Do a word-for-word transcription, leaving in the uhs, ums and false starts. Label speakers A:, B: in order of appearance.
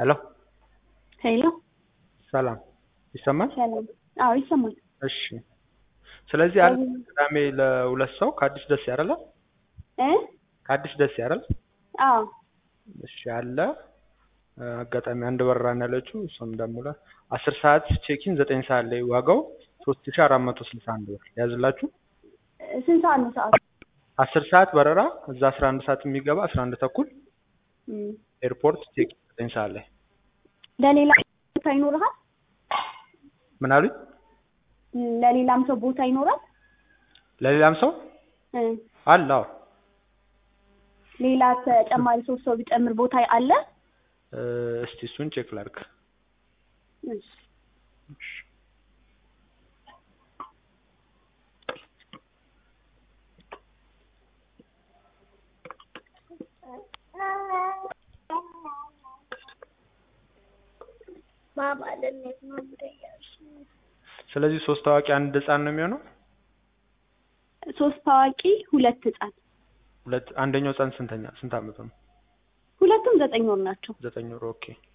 A: ሄሎ
B: ሄሎ
A: ሰላም ይሰማል?
B: ሰላም። አዎ ይሰማል።
A: እሺ ስለዚህ አንድ ቅዳሜ ለሁለት ሰው ከአዲስ ደስ ያረለ
B: እ
A: ከአዲስ ደስ ያረለ
B: አዎ
A: እሺ አለ አጋጣሚ አንድ በረራ ነው ያለችው እሱም ደግሞ ለ አስር ሰዓት ቼኪን ዘጠኝ ሰዓት ላይ ዋጋው ሶስት ሺህ አራት መቶ ስልሳ አንድ ብር ያዝላችሁ።
B: ስንት ሰዓት ነው ሰዓቱ?
A: አስር ሰዓት በረራ እዛ አስራ አንድ ሰዓት የሚገባ አስራ አንድ ተኩል ኤርፖርት ቼኪን ዘጠኝ ሰዓት ላይ
B: ለሌላ ቦታ ይኖርሃል?
A: ምን አሉኝ?
B: ለሌላም ሰው ቦታ ይኖራል?
A: ለሌላም ሰው
B: እ
A: አለ አዎ።
B: ሌላ ተጨማሪ ሶስት ሰው ቢጨምር ቦታ አለ?
A: እስቲ እሱን ቼክ ላድርግ።
B: እሺ
C: ባባ ለኔት ነው ብለያሽ።
A: ስለዚህ ሶስት ታዋቂ አንድ ህፃን ነው የሚሆነው?
B: ሶስት ታዋቂ ሁለት ህፃን።
A: ሁለት አንደኛው ህፃን ስንተኛ ስንት አመት ነው?
B: ሁለቱም ዘጠኝ ወር ናቸው።
A: ዘጠኝ ወር ኦኬ።